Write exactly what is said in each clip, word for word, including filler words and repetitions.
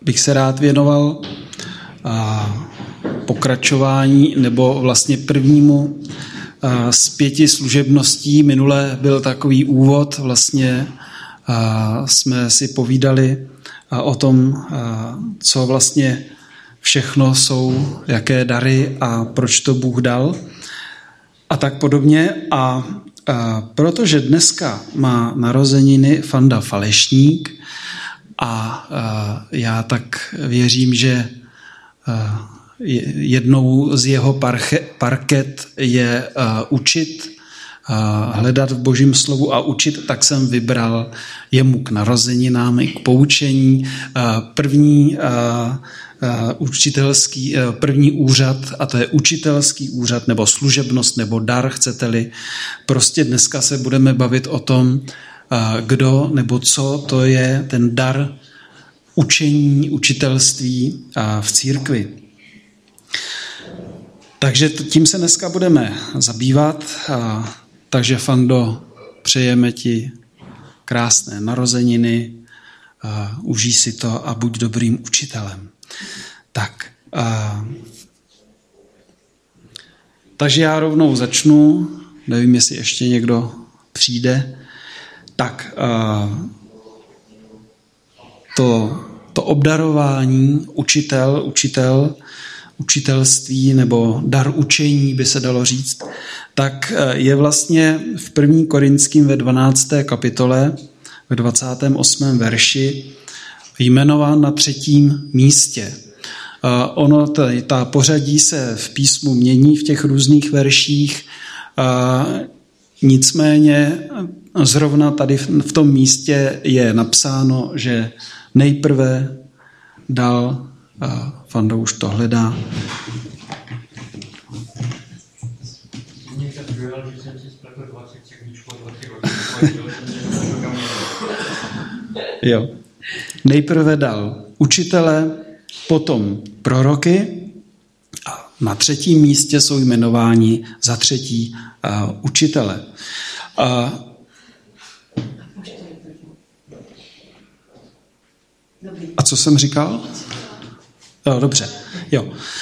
bych se rád věnoval a, pokračování nebo vlastně prvnímu a, z pěti služebností. Minule byl takový úvod, vlastně a, jsme si povídali a, o tom, a, co vlastně všechno jsou, jaké dary a proč to Bůh dal a tak podobně. A, a protože dneska má narozeniny Fanda Falešník a, a já tak věřím, že a, jednou z jeho parche, parket je a, učit, a, hledat v Božím slovu a učit, tak jsem vybral jemu k narozeninám i k poučení. A, první a, učitelský první úřad, a to je učitelský úřad nebo služebnost nebo dar, chcete-li. Prostě dneska se budeme bavit o tom, kdo nebo co to je ten dar učení, učitelství v církvi. Takže tím se dneska budeme zabývat. Takže, Fando, přejeme ti krásné narozeniny, užij si to a buď dobrým učitelem. Tak, a, takže já rovnou začnu, nevím, jestli ještě někdo přijde. Tak, a, to, to obdarování, učitel, učitel, učitelství nebo dar učení, by se dalo říct, tak je vlastně v první Korinským ve dvanácté kapitole, ve dvacátém osmém verši, jmenován na třetím místě. Ono, ta, ta pořadí se v písmu mění v těch různých verších, nicméně zrovna tady v tom místě je napsáno, že nejprve dal, Fando už to hledá, jo. Nejprve dal učitele, potom proroky a na třetím místě jsou jmenováni za třetí uh, učitele. Uh, a co jsem říkal? Jo, dobře. Jo.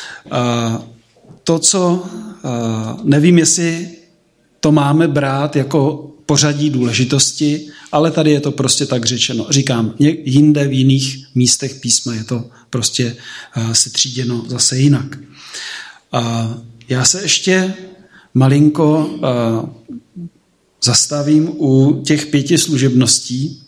Uh, to, co uh, nevím, jestli to máme brát jako pořadí důležitosti, ale tady je to prostě tak řečeno. Říkám, jinde v jiných místech písma je to prostě uh, setříděno zase jinak. Uh, já se ještě malinko uh, zastavím u těch pěti služebností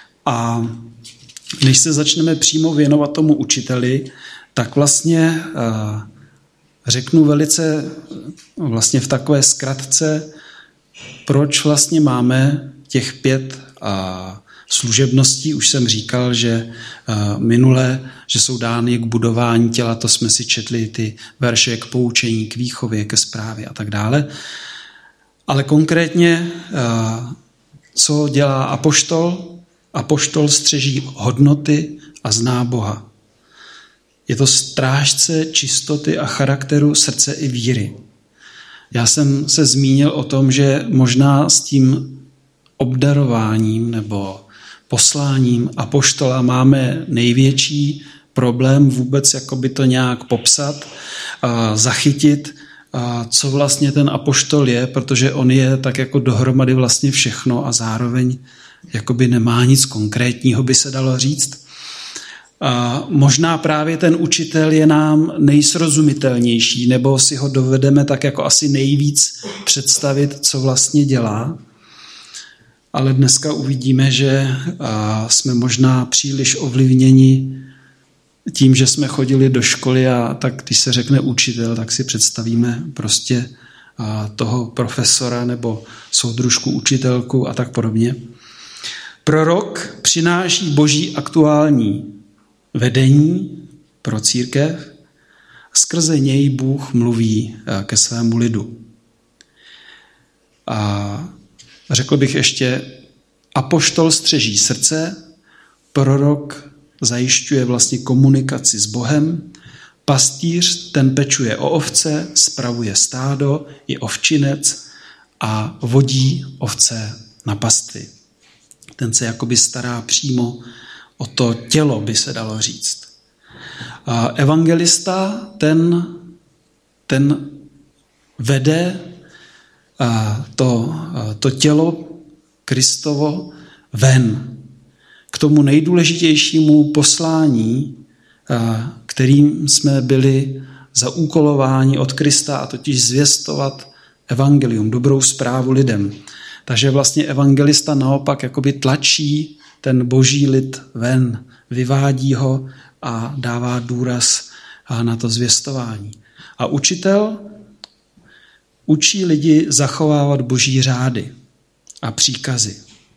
a než se začneme přímo věnovat tomu učiteli, tak vlastně uh, řeknu velice vlastně v takové zkratce, proč vlastně máme těch pět a, služebností. Už jsem říkal, že a, minule, že jsou dány k budování těla, to jsme si četli ty verše k poučení, k výchově, ke správě a tak dále. Ale konkrétně, a, co dělá apoštol? Apoštol střeží hodnoty a zná Boha. Je to strážce čistoty a charakteru srdce i víry. Já jsem se zmínil o tom, že možná s tím obdarováním nebo posláním apoštola máme největší problém vůbec jakoby to nějak popsat, a zachytit, a co vlastně ten apoštol je, protože on je tak jako dohromady vlastně všechno a zároveň jakoby nemá nic konkrétního, by se dalo říct. A možná právě ten učitel je nám nejsrozumitelnější, nebo si ho dovedeme tak jako asi nejvíc představit, co vlastně dělá. Ale dneska uvidíme, že jsme možná příliš ovlivněni tím, že jsme chodili do školy a tak když se řekne učitel, tak si představíme prostě toho profesora nebo soudružku, učitelku a tak podobně. Prorok přináší boží aktuální vedení pro církev. Skrze něj Bůh mluví ke svému lidu. A řekl bych ještě, apoštol střeží srdce, prorok zajišťuje vlastně komunikaci s Bohem, pastýř ten pečuje o ovce, spravuje stádo, je ovčinec a vodí ovce na pastvy. Ten se jakoby stará přímo o to tělo, by se dalo říct. A evangelista, ten, ten vede to, to tělo Kristovo ven k tomu nejdůležitějšímu poslání, kterým jsme byli zaúkolováni od Krista, a totiž zvěstovat evangelium, dobrou zprávu lidem. Takže vlastně evangelista naopak jakoby tlačí ten boží lid ven, vyvádí ho a dává důraz na to zvěstování. A učitel učí lidi zachovávat boží řády a příkazy.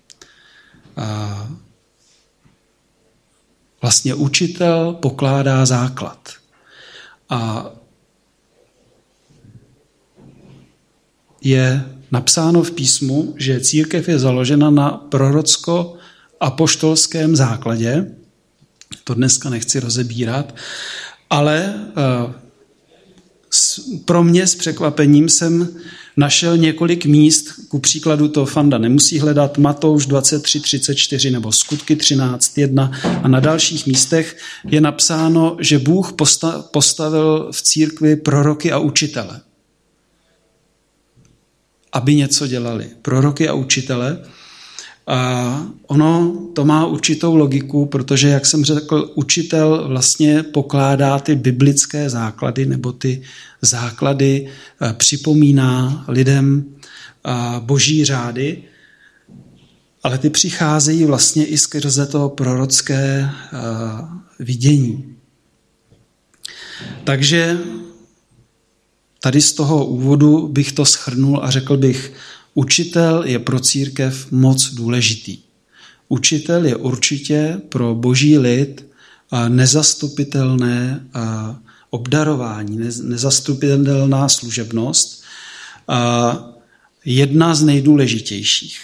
A vlastně učitel pokládá základ. A je napsáno v písmu, že církev je založena na prorocko-apoštolském základě. To dneska nechci rozebírat, ale pro mě s překvapením jsem našel několik míst, ku příkladu to Fanda nemusí hledat, Matouš dvacet tři třicet čtyři nebo Skutky třináct jedna, a na dalších místech je napsáno, že Bůh postavil v církvi proroky a učitele, aby něco dělali. Proroky a učitele. A ono to má určitou logiku, protože, jak jsem řekl, učitel vlastně pokládá ty biblické základy, nebo ty základy připomíná lidem boží řády, ale ty přicházejí vlastně i skrze to prorocké vidění. Takže tady z toho úvodu bych to shrnul a řekl bych, učitel je pro církev moc důležitý. Učitel je určitě pro boží lid nezastupitelné obdarování, nezastupitelná služebnost, jedna z nejdůležitějších.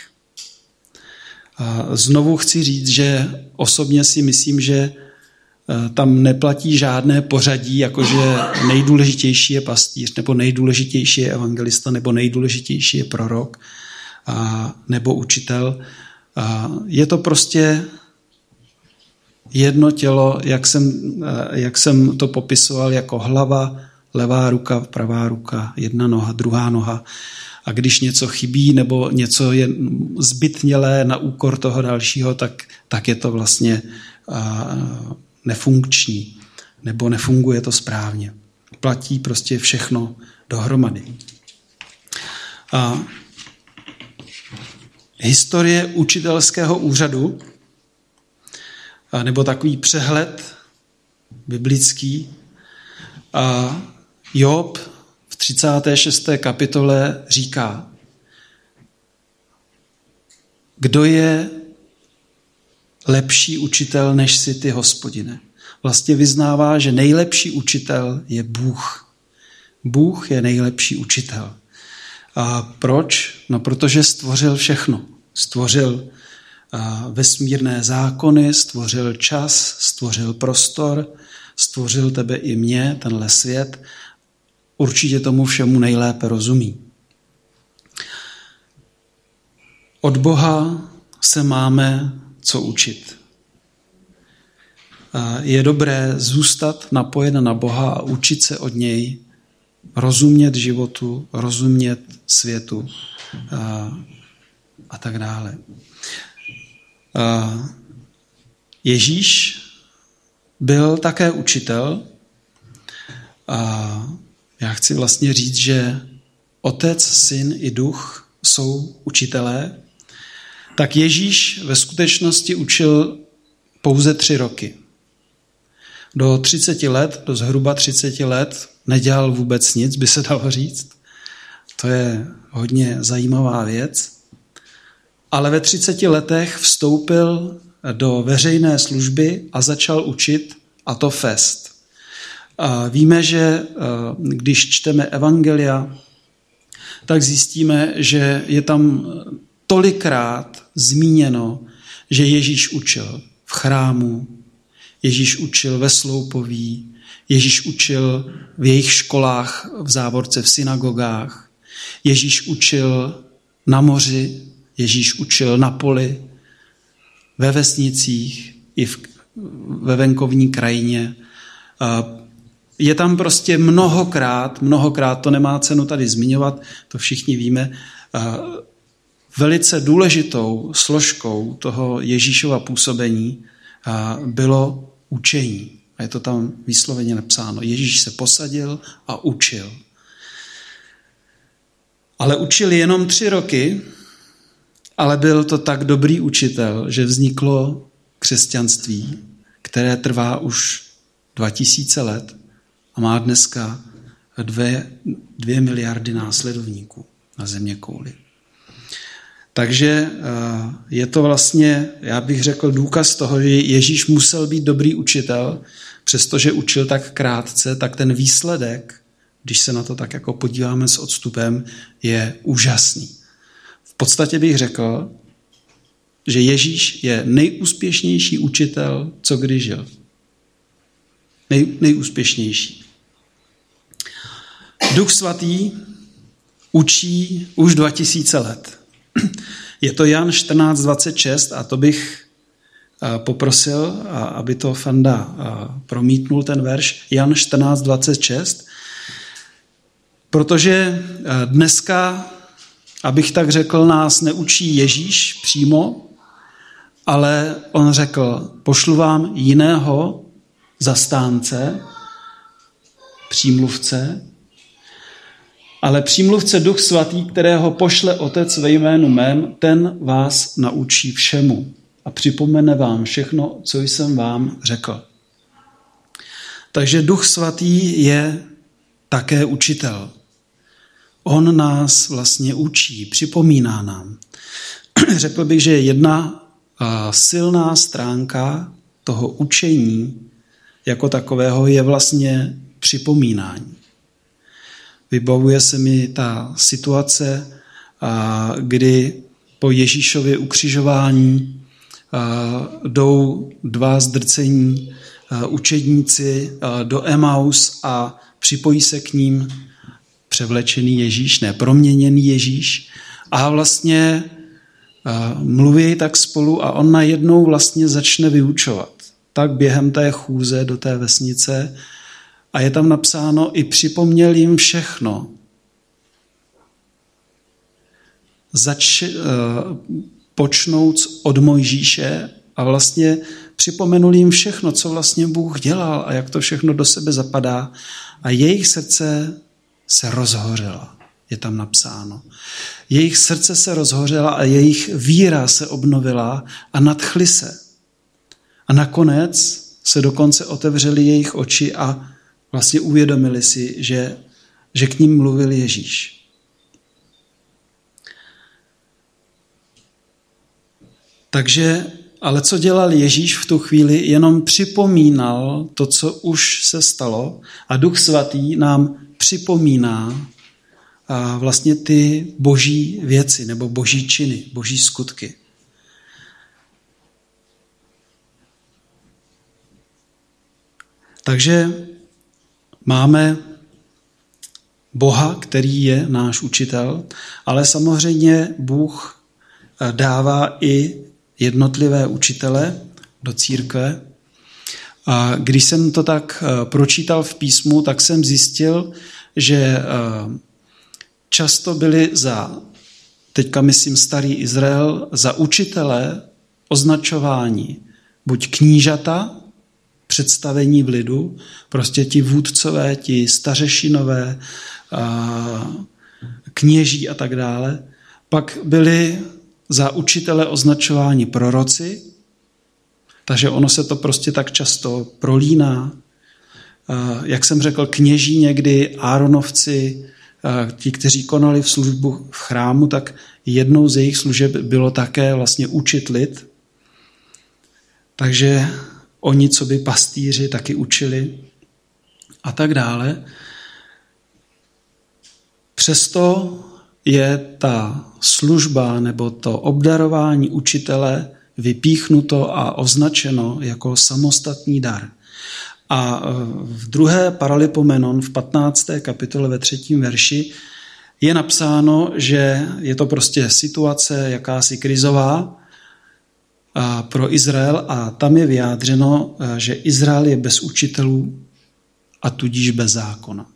Znovu chci říct, že osobně si myslím, že tam neplatí žádné pořadí, jakože nejdůležitější je pastýř, nebo nejdůležitější je evangelista, nebo nejdůležitější je prorok, a, nebo učitel. A je to prostě jedno tělo, jak jsem, jak jsem to popisoval, jako hlava, levá ruka, pravá ruka, jedna noha, druhá noha. A když něco chybí, nebo něco je zbytnělé na úkor toho dalšího, tak, tak je to vlastně a, nefunkční, nebo nefunguje to správně. Platí prostě všechno dohromady. A historie učitelského úřadu, a nebo takový přehled biblický, a Job v třicáté šesté kapitole říká, kdo je lepší učitel, než si ty, Hospodine. Vlastně vyznává, že nejlepší učitel je Bůh. Bůh je nejlepší učitel. A proč? No, protože stvořil všechno. Stvořil vesmírné zákony, stvořil čas, stvořil prostor, stvořil tebe i mě, tenhle svět. Určitě tomu všemu nejlépe rozumí. Od Boha se máme co učit. Je dobré zůstat napojen na Boha a učit se od něj, rozumět životu, rozumět světu a, a tak dále. A Ježíš byl také učitel a já chci vlastně říct, že Otec, Syn i Duch jsou učitelé. Tak Ježíš ve skutečnosti učil pouze tři roky. Do třiceti let, do zhruba třiceti let nedělal vůbec nic, by se dalo říct. To je hodně zajímavá věc. Ale ve třiceti letech vstoupil do veřejné služby a začal učit, a to fest. A víme, že když čteme evangelia, tak zjistíme, že je tam tolikrát zmíněno, že Ježíš učil v chrámu, Ježíš učil ve Sloupoví, Ježíš učil v jejich školách, v závorce v synagogách, Ježíš učil na moři, Ježíš učil na poli, ve vesnicích i v, ve venkovní krajině. Je tam prostě mnohokrát, mnohokrát, to nemá cenu tady zmiňovat, to všichni víme, velice důležitou složkou toho Ježíšova působení bylo učení. A je to tam výsloveně napsáno. Ježíš se posadil a učil. Ale učil jenom tři roky, ale byl to tak dobrý učitel, že vzniklo křesťanství, které trvá už dva tisíce let a má dneska dvě, dvě miliardy následovníků na zeměkouli. Takže je to vlastně, já bych řekl, důkaz toho, že Ježíš musel být dobrý učitel, přestože učil tak krátce, tak ten výsledek, když se na to tak jako podíváme s odstupem, je úžasný. V podstatě bych řekl, že Ježíš je nejúspěšnější učitel, co kdy žil. Nej, nejúspěšnější. Duch svatý učí už dva tisíce let. Je to Jan čtrnáct dvacet šest a to bych poprosil, aby to Fanda promítnul ten verš. Jan čtrnáct dvacet šest. Protože dneska, abych tak řekl, nás neučí Ježíš přímo, ale on řekl, pošlu vám jiného zastánce, přímluvce, ale přímluvce Duch Svatý, kterého pošle Otec ve jménu mém, ten vás naučí všemu a připomene vám všechno, co jsem vám řekl. Takže Duch Svatý je také učitel. On nás vlastně učí, připomíná nám. Řekl bych, že jedna silná stránka toho učení jako takového je vlastně připomínání. Vybavuje se mi ta situace, kdy po Ježíšově ukřižování jdou dva zdrcení učedníci do Emaus a připojí se k ním převlečený Ježíš, ne, proměněný Ježíš a vlastně mluví tak spolu a on najednou vlastně začne vyučovat. Tak během té chůze do té vesnice a je tam napsáno i připomněl jim všechno. Zač, počnout od Mojžíše a vlastně připomenul jim všechno, co vlastně Bůh dělal a jak to všechno do sebe zapadá a jejich srdce se rozhořela, je tam napsáno. Jejich srdce se rozhořela a jejich víra se obnovila a nadchly se. A nakonec se dokonce otevřely jejich oči a vlastně uvědomili si, že, že k ním mluvil Ježíš. Takže, ale co dělal Ježíš v tu chvíli? Jenom připomínal to, co už se stalo a Duch Svatý nám připomíná a vlastně ty boží věci nebo boží činy, boží skutky. Takže máme Boha, který je náš učitel, ale samozřejmě Bůh dává i jednotlivé učitele do církve. A když jsem to tak pročítal v písmu, tak jsem zjistil, že často byli za, teďka myslím starý Izrael, za učitele označování buď knížata, představení v lidu, prostě ti vůdcové, ti stařešinové, kněží a tak dále. Pak byli za učitele označování proroci, takže ono se to prostě tak často prolíná. Jak jsem řekl, kněží někdy, Áronovci, ti, kteří konali v službu v chrámu, tak jednou z jejich služeb bylo také vlastně učit lid. Takže oni, co by pastýři, taky učili a tak dále. Přesto je ta služba nebo to obdarování učitele vypíchnuto a označeno jako samostatný dar. A v druhé Paralipomenon v patnácté kapitole ve třetím verši je napsáno, že je to prostě situace jakási krizová pro Izrael a tam je vyjádřeno, že Izrael je bez učitelů a tudíž bez zákona.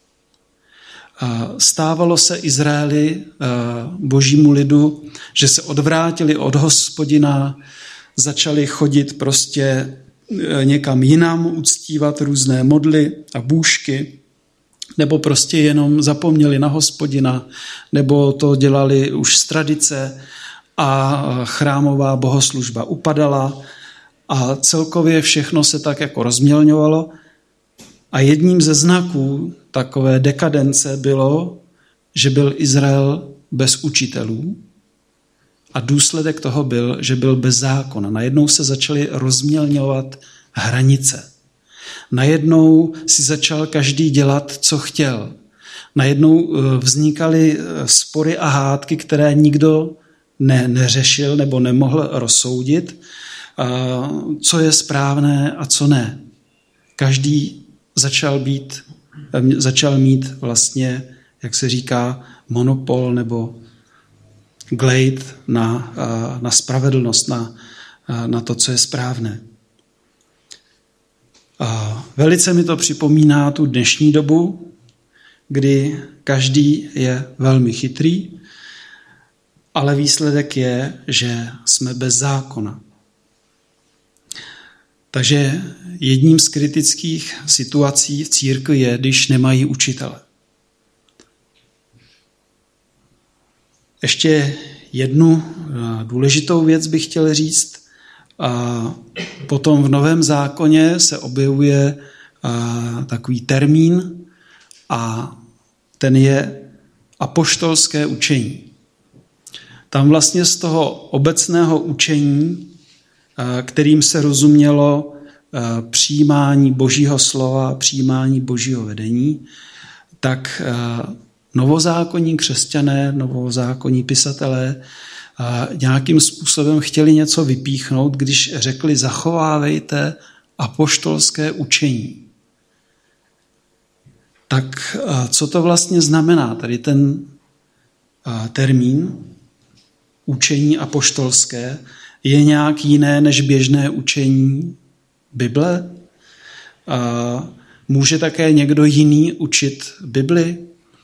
Stávalo se Izraeli, božímu lidu, že se odvrátili od Hospodina, začali chodit prostě někam jinam, uctívat různé modly a bůžky, nebo prostě jenom zapomněli na Hospodina, nebo to dělali už z tradice a chrámová bohoslužba upadala a celkově všechno se tak jako rozmělňovalo. A jedním ze znaků takové dekadence bylo, že byl Izrael bez učitelů a důsledek toho byl, že byl bez zákona. Najednou se začaly rozmělňovat hranice. Najednou si začal každý dělat, co chtěl. Najednou vznikaly spory a hádky, které nikdo ne, neřešil nebo nemohl rozsoudit, co je správné a co ne. Každý začal být, začal mít vlastně, jak se říká, monopol nebo glejt na, na spravedlnost, na, na to, co je správné. A velice mi to připomíná tu dnešní dobu, kdy každý je velmi chytrý, ale výsledek je, že jsme bez zákona. Takže jedním z kritických situací v církvi je, když nemají učitele. Ještě jednu důležitou věc bych chtěl říct. A potom v Novém zákoně se objevuje takový termín a ten je apoštolské učení. Tam vlastně z toho obecného učení, kterým se rozumělo přijímání Božího slova, přijímání Božího vedení, tak novozákonní křesťané, novozákonní pisatelé nějakým způsobem chtěli něco vypíchnout, když řekli zachovávejte apoštolské učení. Tak co to vlastně znamená tady ten termín učení apoštolské? Je nějak jiné než běžné učení Bible? Může také někdo jiný učit Bibli?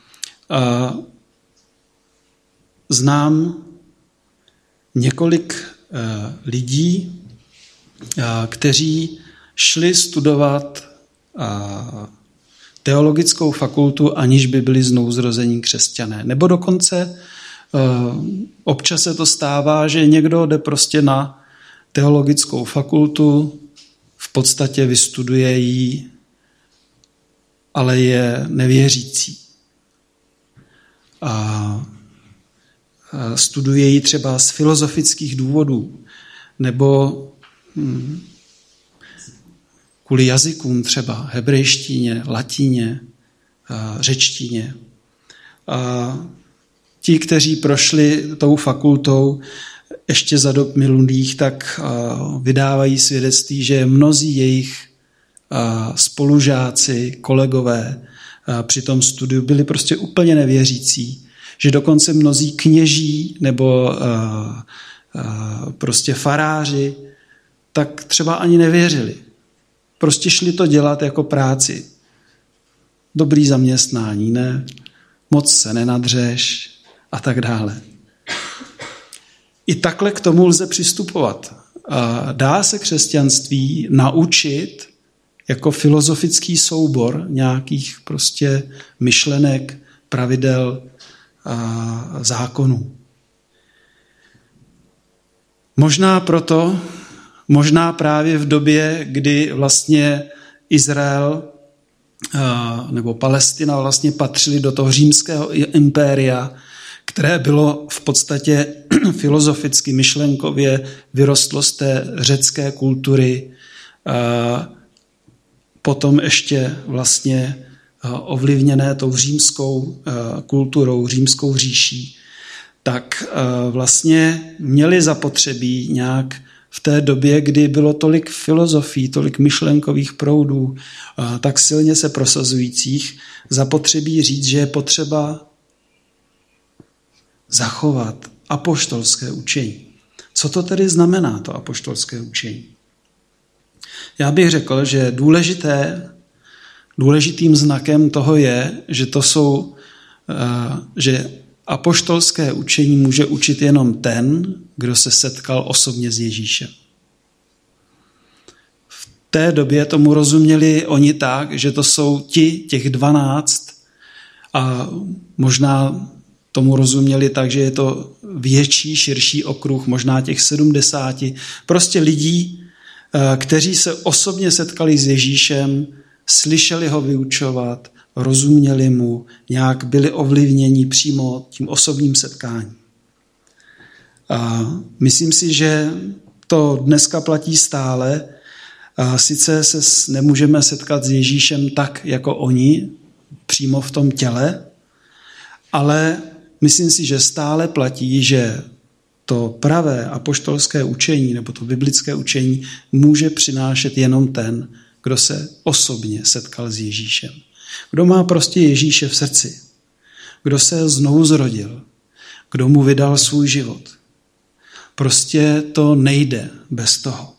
Znám několik lidí, kteří šli studovat teologickou fakultu, aniž by byli znovuzrození křesťané. Nebo dokonce občas se to stává, že někdo jde prostě na teologickou fakultu, v podstatě vystuduje ji, ale je nevěřící. A studuje ji třeba z filozofických důvodů, nebo hm, kvůli jazykům třeba, hebrejštině, latině, řečtině. A ti, kteří prošli tou fakultou ještě za dob minulých, tak vydávají svědectví, že mnozí jejich spolužáci, kolegové při tom studiu byli prostě úplně nevěřící, že dokonce mnozí kněží nebo prostě faráři tak třeba ani nevěřili. Prostě šli to dělat jako práci. Dobrý zaměstnání, ne? Moc se nenadřeš a tak dále. I takhle k tomu lze přistupovat. Dá se křesťanství naučit jako filozofický soubor nějakých prostě myšlenek, pravidel, a zákonů. Možná proto, možná právě v době, kdy vlastně Izrael nebo Palestina vlastně patřili do toho římského impéria, které bylo v podstatě filozoficky, myšlenkově vyrostlo z té řecké kultury, potom ještě vlastně ovlivněné tou římskou kulturou, římskou říší, tak vlastně měli zapotřebí nějak v té době, kdy bylo tolik filozofií, tolik myšlenkových proudů, tak silně se prosazujících, zapotřebí říct, že je potřeba zachovat apoštolské učení. Co to tedy znamená, to apoštolské učení? Já bych řekl, že důležité důležitým znakem toho je, že to jsou, že apoštolské učení může učit jenom ten, kdo se setkal osobně s Ježíšem. V té době tomu rozuměli oni tak, že to jsou ti, těch dvanáct, a možná tomu rozuměli tak, že je to větší, širší okruh, možná těch sedmdesáti, prostě lidí, kteří se osobně setkali s Ježíšem, slyšeli ho vyučovat, rozuměli mu, nějak byli ovlivněni přímo tím osobním setkáním. A myslím si, že to dneska platí stále. A sice se nemůžeme setkat s Ježíšem tak, jako oni, přímo v tom těle, ale myslím si, že stále platí, že to pravé apoštolské učení nebo to biblické učení může přinášet jenom ten, kdo se osobně setkal s Ježíšem. Kdo má prostě Ježíše v srdci. Kdo se znovu zrodil. Kdo mu vydal svůj život. Prostě to nejde bez toho.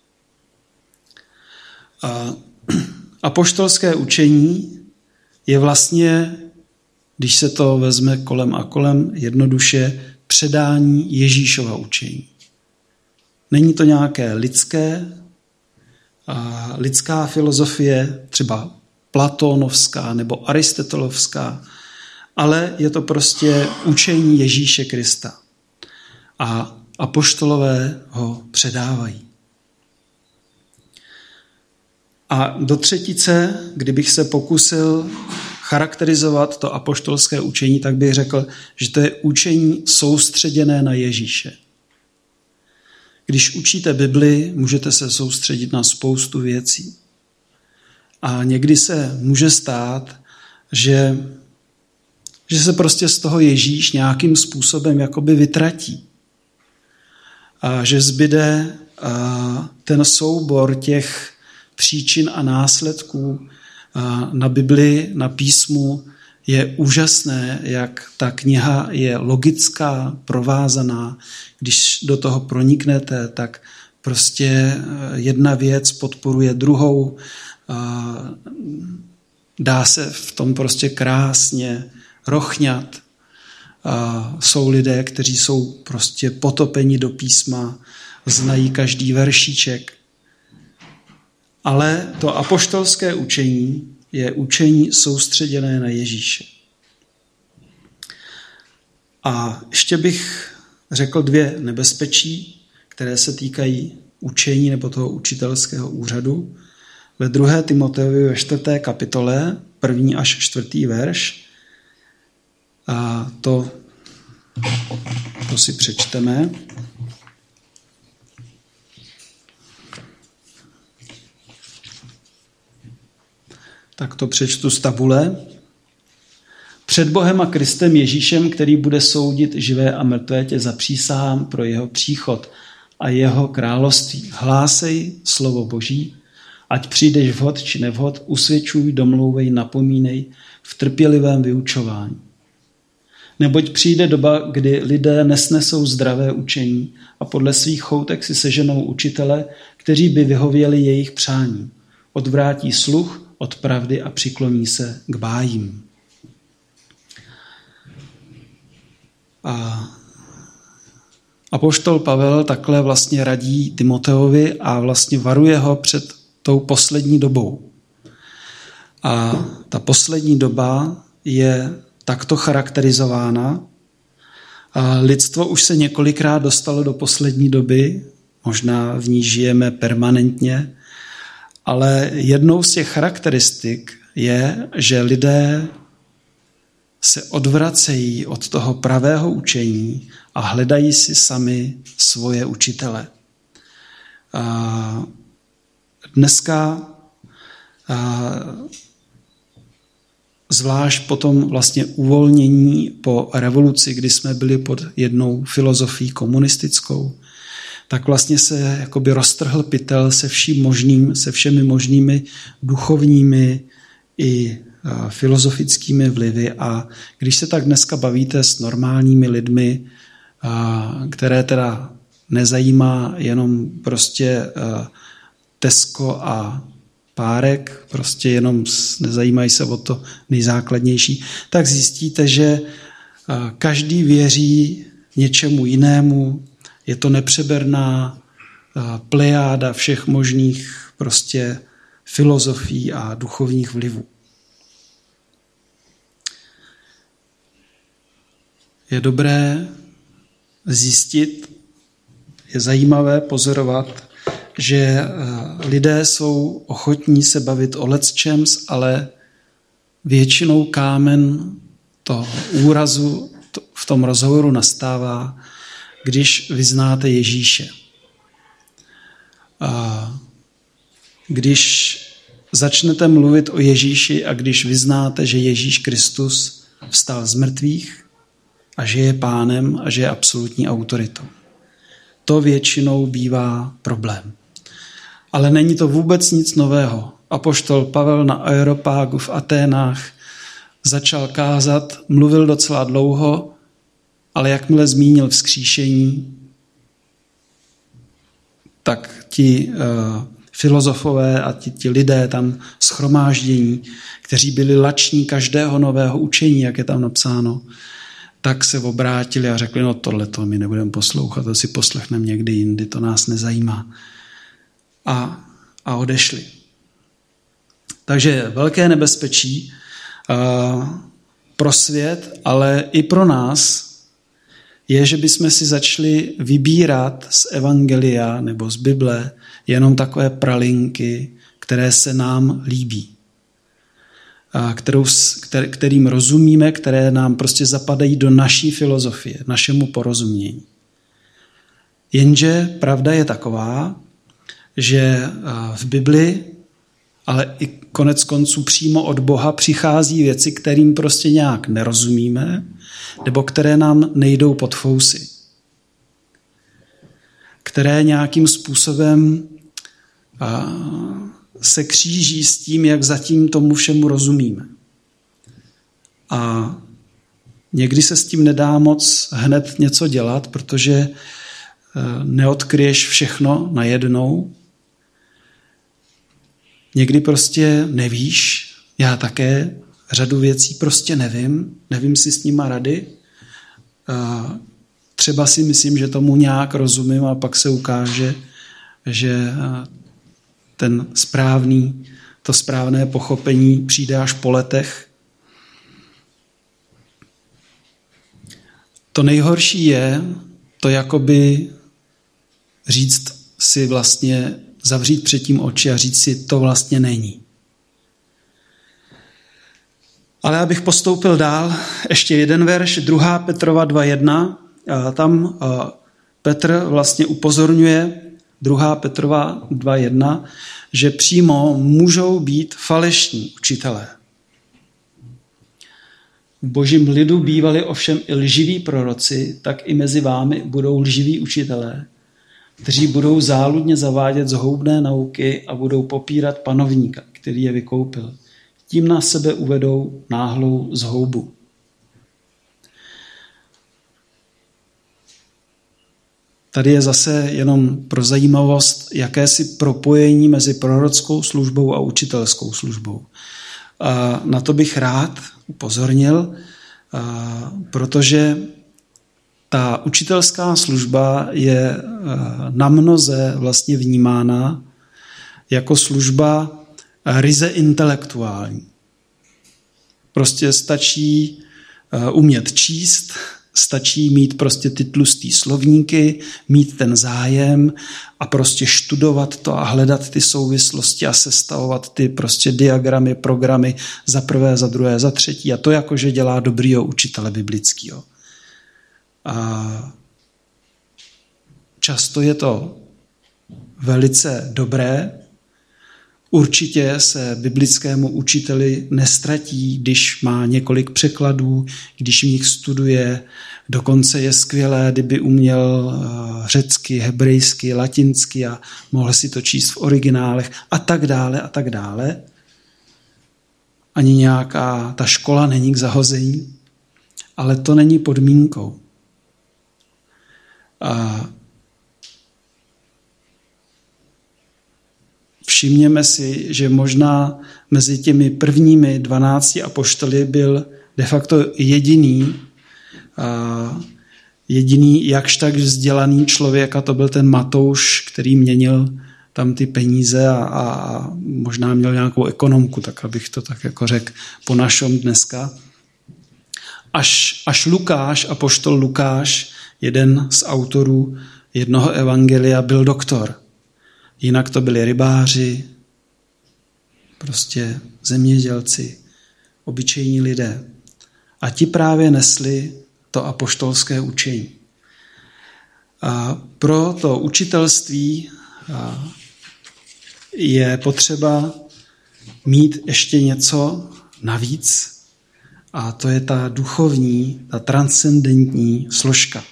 A apoštolské učení je vlastně, když se to vezme kolem a kolem, jednoduše předání Ježíšova učení. Není to nějaké lidské, a lidská filozofie, třeba platonovská nebo aristotelovská, ale je to prostě učení Ježíše Krista. A apoštolové ho předávají. A do třetice, kdybych se pokusil charakterizovat to apoštolské učení, tak bych řekl, že to je učení soustředěné na Ježíše. Když učíte Bibli, můžete se soustředit na spoustu věcí. A někdy se může stát, že, že se prostě z toho Ježíš nějakým způsobem jakoby vytratí. A že zbyde ten soubor těch příčin a následků na Bibli, na písmu. Je úžasné, jak ta kniha je logická, provázaná. Když do toho proniknete, tak prostě jedna věc podporuje druhou. Dá se v tom prostě krásně rochňat. Jsou lidé, kteří jsou prostě potopeni do písma, znají každý veršíček. Ale to apoštolské učení je učení soustředěné na Ježíše. A ještě bych řekl dvě nebezpečí, které se týkají učení nebo toho učitelského úřadu. Ve druhé Timoteovi ve čtvrté kapitole, první až čtvrtý verš, a to, to si přečteme. Tak to přečtu z tabule. Před Bohem a Kristem Ježíšem, který bude soudit živé a mrtvé, tě zapřísahám pro jeho příchod a jeho království. Hlásej slovo Boží, ať přijdeš vhod či nevhod, usvědčuj, domlouvej, napomínej v trpělivém vyučování. Neboť přijde doba, kdy lidé nesnesou zdravé učení a podle svých choutek si seženou učitele, kteří by vyhověli jejich přání. Odvrátí sluch od pravdy a přikloní se k bájím. A apoštol Pavel takhle vlastně radí Timoteovi a vlastně varuje ho před tou poslední dobou. A ta poslední doba je takto charakterizována. A lidstvo už se několikrát dostalo do poslední doby, možná v ní žijeme permanentně, ale jednou z těch charakteristik je, že lidé se odvracejí od toho pravého učení a hledají si sami svoje učitele. A dneska a zvlášť po tom vlastně uvolnění po revoluci, kdy jsme byli pod jednou filozofií komunistickou, tak vlastně se jakoby roztrhl pytel se vším možným, se všemi možnými duchovními i filozofickými vlivy. A když se tak dneska bavíte s normálními lidmi, které teda nezajímá jenom prostě Tesco a párek, prostě jenom nezajímají se o to nejzákladnější, tak zjistíte, že každý věří něčemu jinému, je to nepřeberná plejáda všech možných prostě filozofií a duchovních vlivů. Je dobré zjistit, je zajímavé pozorovat, že lidé jsou ochotní se bavit o lecčems, ale většinou kámen toho úrazu v tom rozhovoru nastává, když vyznáte Ježíše. A když začnete mluvit o Ježíši a když vyznáte, že Ježíš Kristus vstal z mrtvých a že je pánem a že je absolutní autoritou. To většinou bývá problém. Ale není to vůbec nic nového. Apoštol Pavel na Areopágu v Aténách začal kázat, mluvil docela dlouho, ale jakmile zmínil vzkříšení, tak ti uh, filozofové a ti, ti lidé tam shromáždění, kteří byli lační každého nového učení, jak je tam napsáno, tak se obrátili a řekli, no tohleto my nebudeme poslouchat, to si poslechneme někdy jindy, to nás nezajímá. A, a odešli. Takže velké nebezpečí uh, pro svět, ale i pro nás je, že bychom si začali vybírat z evangelia nebo z Bible jenom takové pralinky, které se nám líbí. Kterou, kterým rozumíme, které nám prostě zapadají do naší filozofie, našemu porozumění. Jenže pravda je taková, že v Bibli, ale i konec konců přímo od Boha přichází věci, kterým prostě nějak nerozumíme, nebo které nám nejdou pod fousy. Které nějakým způsobem se kříží s tím, jak zatím tomu všemu rozumíme. A někdy se s tím nedá moc hned něco dělat, protože neodkryješ všechno najednou. Někdy prostě nevíš, já také řadu věcí prostě nevím, nevím si s nima rady. Třeba si myslím, že tomu nějak rozumím a pak se ukáže, že ten správný, to správné pochopení přijde až po letech. To nejhorší je to jakoby říct si vlastně, zavřít před tím oči a říct si, to vlastně není. Ale abych postoupil dál, ještě jeden verš, druhá Petrova dva jedna, tam Petr vlastně upozorňuje, druhá Petrova dva jedna, že přímo můžou být falešní učitelé. V božím lidu bývali ovšem i lživí proroci, tak i mezi vámi budou lživí učitelé, kteří budou záludně zavádět zhoubné nauky a budou popírat panovníka, který je vykoupil. Tím na sebe uvedou náhlou zhoubu. Tady je zase jenom pro zajímavost jakési propojení mezi prorockou službou a učitelskou službou. A na to bych rád upozornil, protože ta učitelská služba je namnoze vlastně vnímána jako služba ryze intelektuální. Prostě stačí umět číst, stačí mít prostě ty tlustý slovníky, mít ten zájem a prostě studovat to a hledat ty souvislosti a sestavovat ty prostě diagramy, programy za prvé, za druhé, za třetí. A to jakože dělá dobrýho učitele biblického. A často je to velice dobré. Určitě se biblickému učiteli nestratí, když má několik překladů, když v nich studuje. Dokonce je skvělé, kdyby uměl řecky, hebrejsky, latinsky a mohl si to číst v originálech a tak dále a tak dále. Ani nějaká ta škola není k zahození, ale to není podmínkou. A všimněme si, že možná mezi těmi prvními dvanácti apoštoly byl de facto jediný, a jediný jakž tak vzdělaný člověk, a to byl ten Matouš, který měnil tam ty peníze a, a možná měl nějakou ekonomku, tak abych to tak jako řekl po našem dneska. Až, až Lukáš, apoštol Lukáš, jeden z autorů jednoho evangelia, byl doktor. Jinak to byli rybáři, prostě zemědělci, obyčejní lidé. A ti právě nesli to apoštolské učení. A pro to učitelství je potřeba mít ještě něco navíc, a to je ta duchovní, ta transcendentní složka.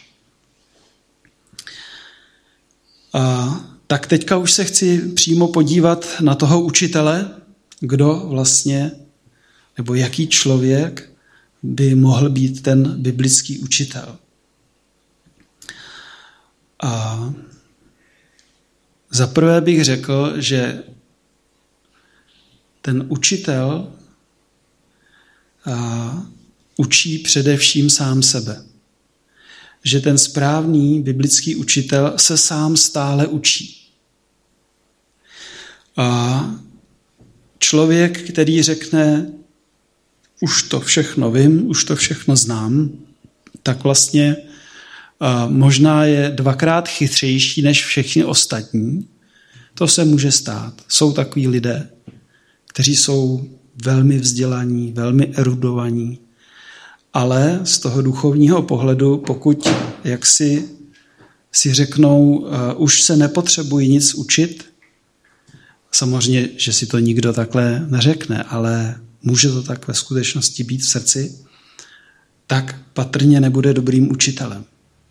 A tak teďka už se chci přímo podívat na toho učitele, kdo vlastně, nebo jaký člověk by mohl být ten biblický učitel. A za prvé bych řekl, že ten učitel a, učí především sám sebe. Že ten správný biblický učitel se sám stále učí. A člověk, který řekne, už to všechno vím, už to všechno znám, tak vlastně a, možná je dvakrát chytřejší než všichni ostatní. To se může stát. Jsou takový lidé, kteří jsou velmi vzdělaní, velmi erudovaní, ale z toho duchovního pohledu, pokud jak si, si řeknou, uh, už se nepotřebují nic učit, samozřejmě, že si to nikdo takhle neřekne, ale může to tak ve skutečnosti být v srdci, tak patrně nebude dobrým učitelem.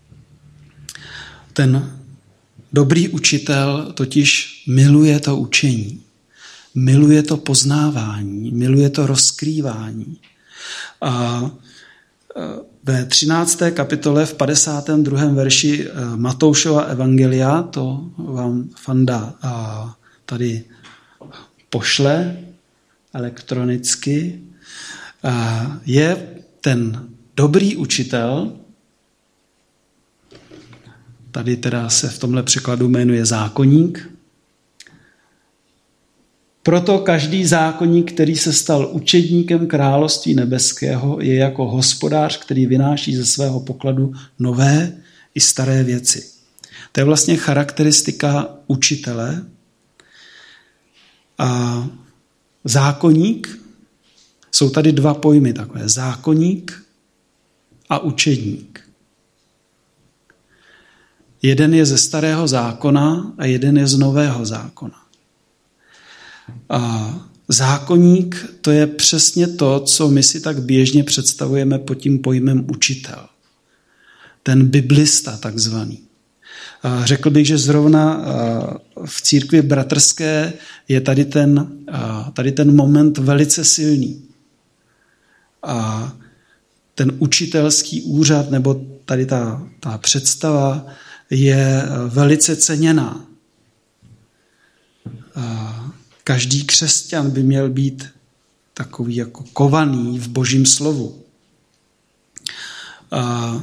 Ten dobrý učitel totiž miluje to učení, miluje to poznávání, miluje to rozkrývání. A ve třinácté kapitole v padesátém druhém verši Matoušova evangelia, to vám Fanda tady pošle elektronicky, je ten dobrý učitel, tady teda se v tomhle překladu jmenuje zákoník. Proto každý zákonník, který se stal učedníkem království nebeského, je jako hospodář, který vynáší ze svého pokladu nové i staré věci. To je vlastně charakteristika učitele. A zákonník, jsou tady dva pojmy takové, zákonník a učedník. Jeden je ze starého zákona a jeden je z nového zákona. A zákonník, to je přesně to, co my si tak běžně představujeme pod tím pojmem učitel. Ten biblista takzvaný. A řekl bych, že zrovna v církvi bratrské je tady ten, tady ten moment velice silný. A ten učitelský úřad, nebo tady ta, ta představa je velice ceněná. A každý křesťan by měl být takový jako kovaný v Božím slovu. A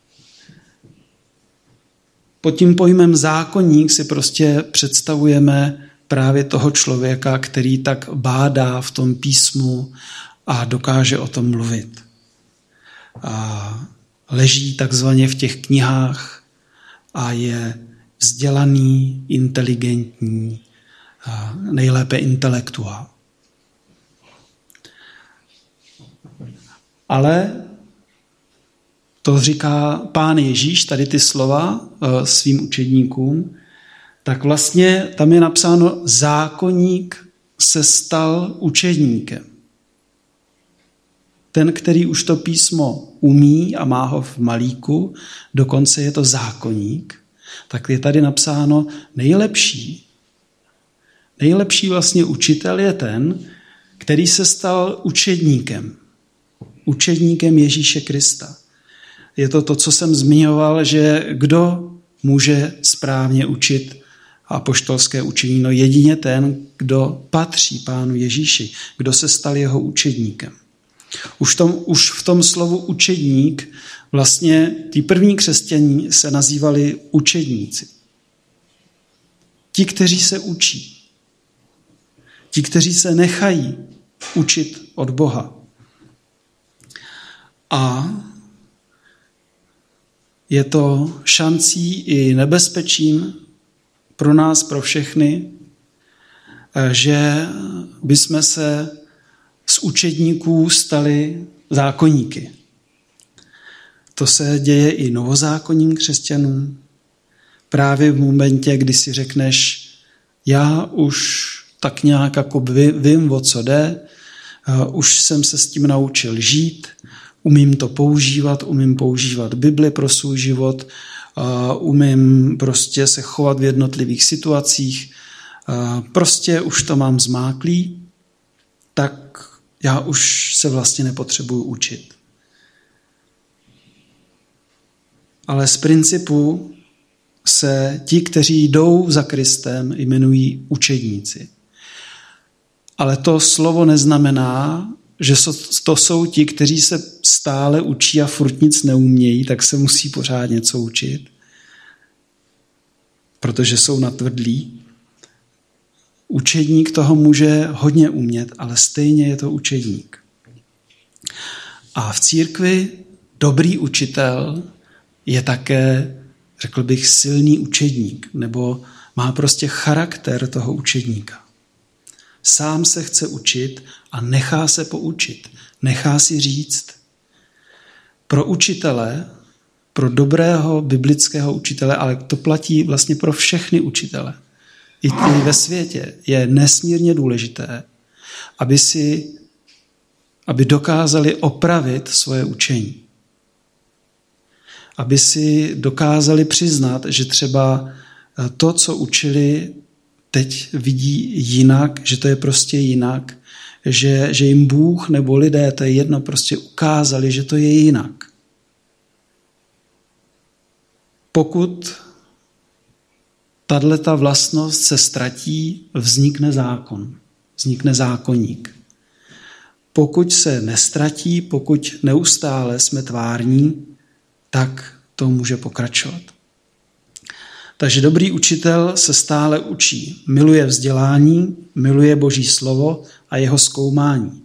pod tím pojmem zákonník si prostě představujeme právě toho člověka, který tak bádá v tom písmu a dokáže o tom mluvit. A leží takzvaně v těch knihách a je vzdělaný, inteligentní, nejlépe intelektuál. Ale to říká Pán Ježíš, tady ty slova svým učedníkům, tak vlastně tam je napsáno, zákonník se stal učedníkem. Ten, který už to písmo umí a má ho v malíku, dokonce je to zákonník, tak je tady napsáno nejlepší. Nejlepší vlastně učitel je ten, který se stal učedníkem. Učedníkem Ježíše Krista. Je to to, co jsem zmiňoval, že kdo může správně učit apoštolské učení? No jedině ten, kdo patří Pánu Ježíši, kdo se stal jeho učedníkem. Už v tom, už v tom slovu učedník vlastně tí první křesťané se nazývali učedníci. Ti, kteří se učí. Ti, kteří se nechají učit od Boha. A je to šancí i nebezpečím pro nás, pro všechny, že bychom se z učedníků stali zákonníky. To se děje i novozákonním křesťanům. Právě v momentě, kdy si řekneš, já už tak nějak jako vím, o co jde, už jsem se s tím naučil žít, umím to používat, umím používat Bibli pro svůj život, umím prostě se chovat v jednotlivých situacích, prostě už to mám zmáklý, tak já už se vlastně nepotřebuju učit. Ale z principu se ti, kteří jdou za Kristem, jmenují učedníci. Ale to slovo neznamená, že to jsou ti, kteří se stále učí a furt nic neumějí, tak se musí pořád něco učit, protože jsou natvrdlí. Učedník toho může hodně umět, ale stejně je to učedník. A v církvi dobrý učitel je také, řekl bych, silný učedník, nebo má prostě charakter toho učedníka. Sám se chce učit a nechá se poučit, nechá si říct. Pro učitele, pro dobrého biblického učitele, ale to platí vlastně pro všechny učitele, i ty ve světě, je nesmírně důležité, aby si, aby dokázali opravit svoje učení. Aby si dokázali přiznat, že třeba to, co učili, teď vidí jinak, že to je prostě jinak, že, že jim Bůh nebo lidé, to je jedno, prostě ukázali, že to je jinak. Pokud tato vlastnost se ztratí, vznikne zákon, vznikne zákonník. Pokud se nestratí, pokud neustále jsme tvární, tak to může pokračovat. Takže dobrý učitel se stále učí, miluje vzdělání, miluje Boží slovo a jeho zkoumání.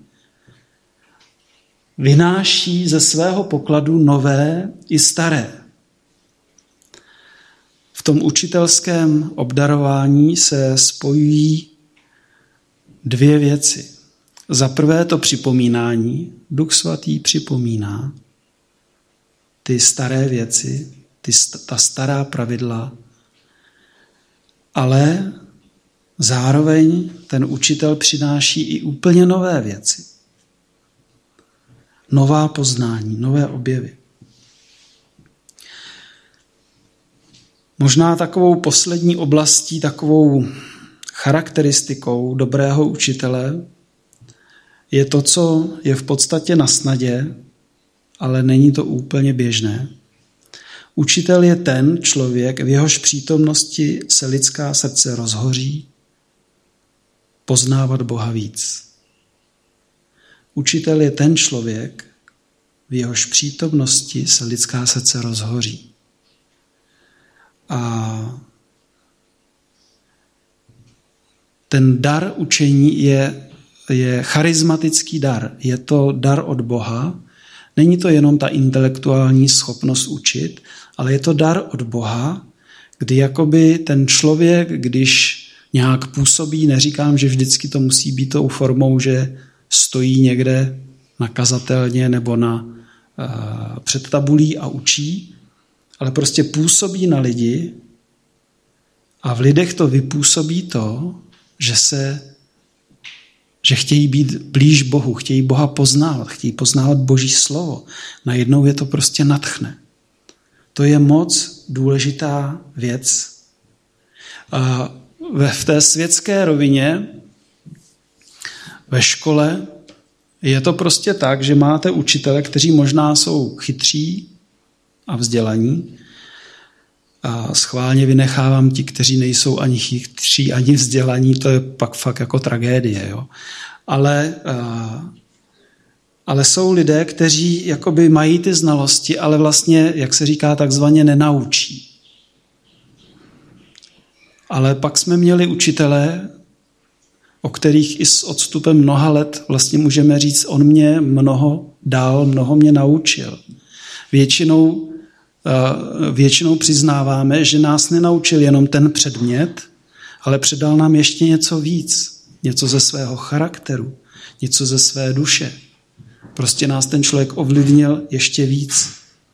Vynáší ze svého pokladu nové i staré. V tom učitelském obdarování se spojují dvě věci. Za prvé to připomínání. Duch svatý připomíná ty staré věci, ty, ta stará pravidla, ale zároveň ten učitel přináší i úplně nové věci. Nová poznání, nové objevy. Možná takovou poslední oblastí, takovou charakteristikou dobrého učitele je to, co je v podstatě na snadě, ale není to úplně běžné. Učitel je ten člověk, v jehož přítomnosti se lidská srdce rozhoří poznávat Boha víc. Učitel je ten člověk, v jehož přítomnosti se lidská srdce rozhoří. A ten dar učení je, je charismatický dar. Je to dar od Boha. Není to jenom ta intelektuální schopnost učit, ale je to dar od Boha, kdy jakoby ten člověk, když nějak působí, neříkám, že vždycky to musí být tou formou, že stojí někde na kazatelně nebo na, uh, před tabulí a učí, ale prostě působí na lidi a v lidech to vypůsobí to, že se že chtějí být blíž Bohu, chtějí Boha poznávat, chtějí poznávat Boží slovo. Najednou je to prostě nadchne. To je moc důležitá věc. A v té světské rovině, ve škole, je to prostě tak, že máte učitele, kteří možná jsou chytří a vzdělaní, A schválně vynechávám ti, kteří nejsou ani chytří, ani vzdělaní, to je pak fakt jako tragédie. Jo? Ale, ale jsou lidé, kteří jakoby mají ty znalosti, ale vlastně, jak se říká, takzvaně nenaučí. Ale pak jsme měli učitele, o kterých i s odstupem mnoha let vlastně můžeme říct, on mě mnoho dal, mnoho mě naučil. Většinou, většinou přiznáváme, že nás nenaučil jenom ten předmět, ale předal nám ještě něco víc. Něco ze svého charakteru, něco ze své duše. Prostě nás ten člověk ovlivnil ještě víc.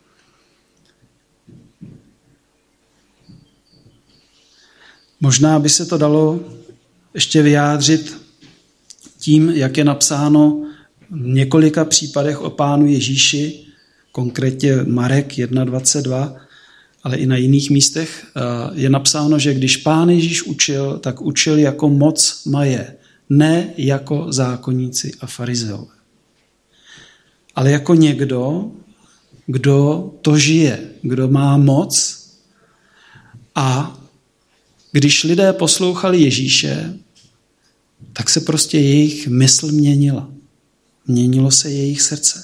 Možná by se to dalo ještě vyjádřit tím, jak je napsáno v několika případech o Pánu Ježíši, konkrétně Marek jedna dvacet dva, ale i na jiných místech je napsáno, že když Pán Ježíš učil, tak učil jako moc maje, ne jako zákonníci a farizeové. Ale jako někdo, kdo to žije, kdo má moc. A když lidé poslouchali Ježíše, tak se prostě jejich mysl měnila. Měnilo se jejich srdce.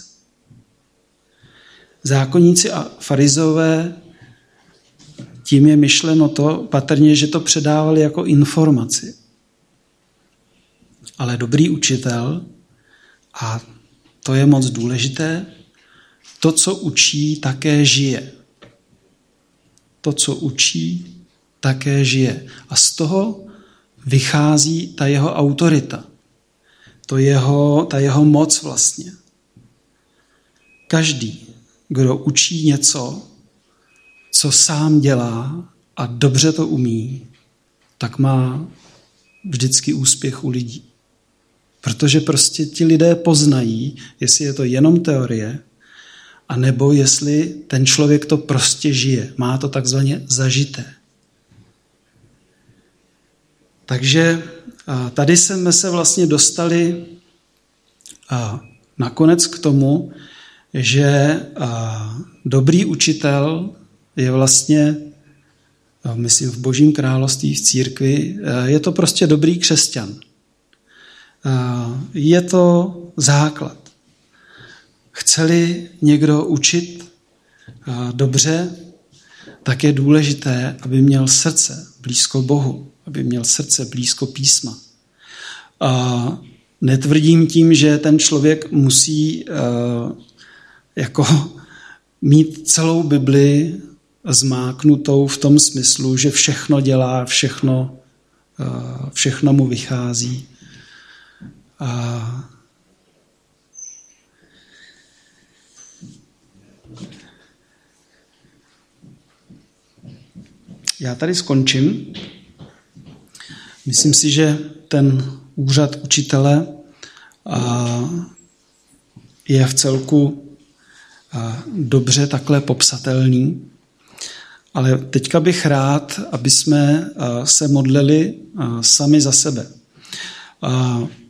Zákonníci a farizeové, tím je myšleno to patrně, že to předávali jako informaci. Ale dobrý učitel, a to je moc důležité, to, co učí, také žije. To, co učí, také žije. A z toho vychází ta jeho autorita. To jeho, ta jeho moc vlastně. Každý, kdo učí něco, co sám dělá a dobře to umí, tak má vždycky úspěch u lidí. Protože prostě ti lidé poznají, jestli je to jenom teorie, anebo jestli ten člověk to prostě žije. Má to takzvaně zažité. Takže tady jsme se vlastně dostali nakonec k tomu, že dobrý učitel je vlastně, myslím v Božím království, v církvi, je to prostě dobrý křesťan. Je to základ. Chce-li někdo učit dobře, tak je důležité, aby měl srdce blízko Bohu, aby měl srdce blízko písma. A netvrdím tím, že ten člověk musí jako mít celou Bibli zmáknutou v tom smyslu, že všechno dělá, všechno, všechno mu vychází. A já tady skončím. Myslím si, že ten úřad učitele je v celku dobře takhle popsatelný. Ale teďka bych rád, aby jsme se modlili sami za sebe.